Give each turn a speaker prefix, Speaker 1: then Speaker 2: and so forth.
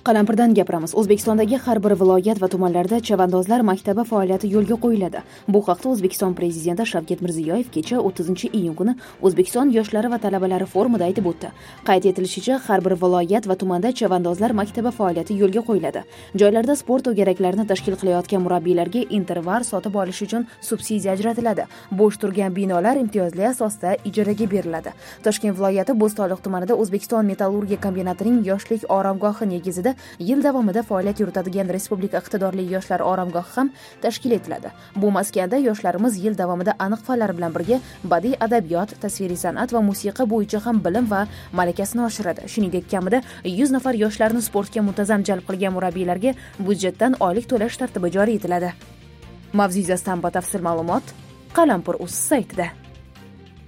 Speaker 1: Qalampirdan gapiramiz. O'zbekistondagi har bir viloyat va tumanlarda chavandozlar maktabi faoliyati yo'lga qo'yiladi. Bu haqda O'zbekiston prezidenti Shavkat Mirziyoyev kecha 30-iyun kuni O'zbekiston yoshlari va talabalari forumida aytib o'tdi. Qayd etilishicha, har bir viloyat va tumanda chavandozlar maktabi faoliyati yo'lga qo'yiladi. Joylarda sport to'garaklarini tashkil qilayotgan murabbiylarga intervar sotib olish uchun subsidiya ajratiladi. Bo'sh turgan binolar imtiyozli asosda ijaraga beriladi. Toshkent viloyati Bo'stonliq tumanida O'zbekiston metallurgiya kombinatining yoshlik oromgohi negizida yil davomida faoliyat yuritadigan respublika iqtidorli yoshlar oromgohi ham tashkil etiladi. Bu maskanda yoshlarimiz yil davomida aniq fanlar bilan birga badiiy adabiyot, tasviriy san'at va musiqa bo'yicha ham bilim va malakasini oshiradi. Shuningdek, kamida 100 nafar yoshlarni sportga muntazam jalb qilgan murabbiylarga byudjetdan oylik to'lash tartibi joriy etiladi. Mavzu yuzasidan batafsil ma'lumot Qalampir.uz saytida.